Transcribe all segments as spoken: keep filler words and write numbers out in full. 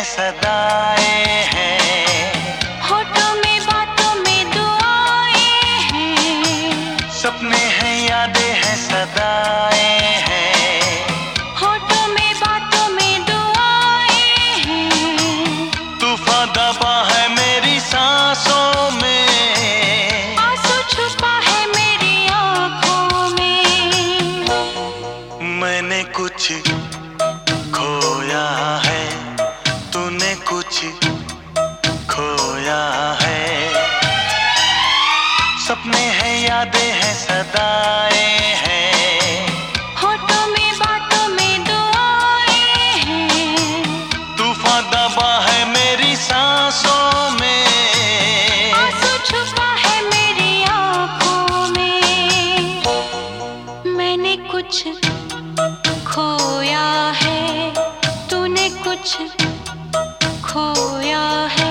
हैं सदाएं हैं, होठों में बातों में दुआएं हैं, सपने हैं यादें हैं सदाएं हैं, होठों में बातों में दुआएं हैं, तूफान दबा है मेरी सांसों में, आंसू छुपा है मेरी आँखों में। मैंने कुछ खोया है, तूने कुछ खोया है, सपने हैं यादें हैं सदाएं हैं, होठों में बातों में दुआएं हैं, तूफान दबा है मेरी सांसों में, आंसू छुपा है मेरी आँखों में। मैंने कुछ खोया है, तूने कुछ खोया है।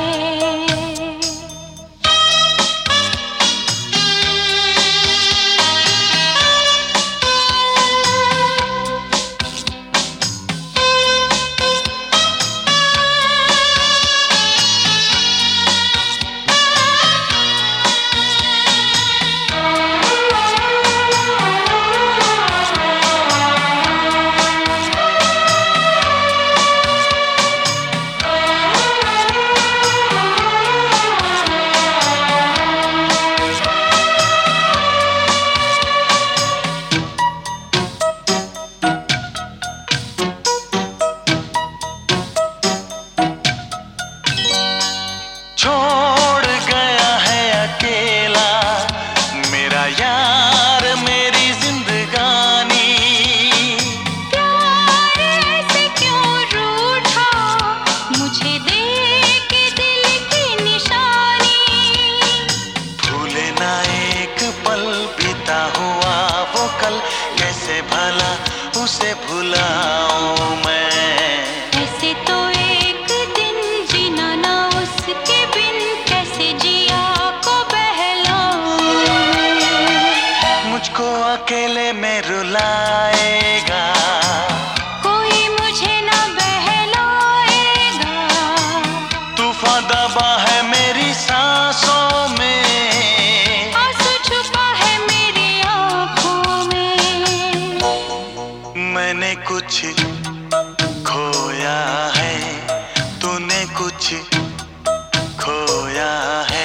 छोड़ गया है अकेला मेरा यार मेरी जिंदगानी, प्यार ऐसे क्यों रूठा, मुझे दे के दिल की निशानी। भूले ना एक पल बीता हुआ वो कल, कैसे भला उसे भुलाऊं मैं। ऐसे तो एक दिन जीना ना उसके बिन, कैसे जिया को बहलाऊं। मुझको अकेले में रुलाएगा, कोई मुझे ना बहलाएगा, तूफान दबा है मेरी सांसों में, आंसू छुपा है मेरी आँखों में। मैंने कुछ खोया है, तूने कुछ खोया है।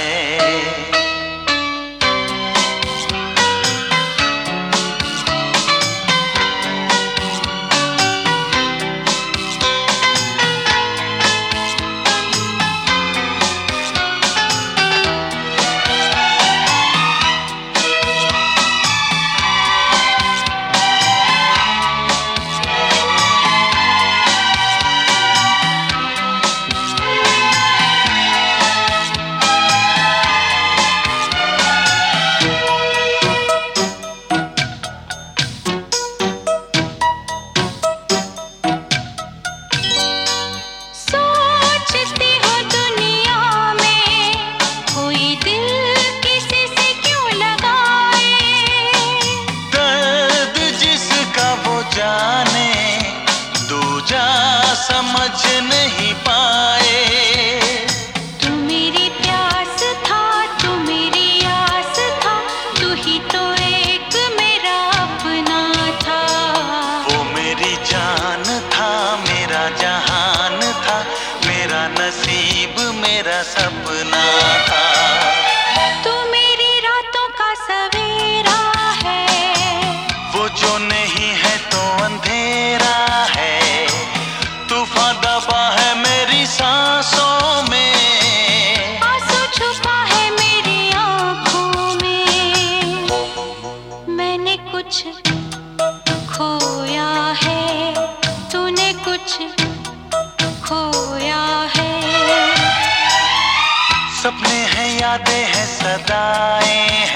सोचती हूँ दुनिया में कोई दिल किसी से क्यों लगाए, दर्द जिसका वो जाने, दूजा समझ नहीं पाए। तू मेरी प्यास था, तू मेरी आस था, तू ही तो एक मेरा अपना था। वो मेरी जान था, मेरा जहान था, मेरा नसीब मेरा सपना था। तू मेरी रातों का सवेरा है, वो जो नहीं है तो अंधेरा है, तूफान दबा है मेरी सांसों में, आंसू छुपा है मेरी आँखों में। मैंने कुछ खोया है, तूने कुछ खोया है। सपने हैं यादें हैं सदाएं हैं,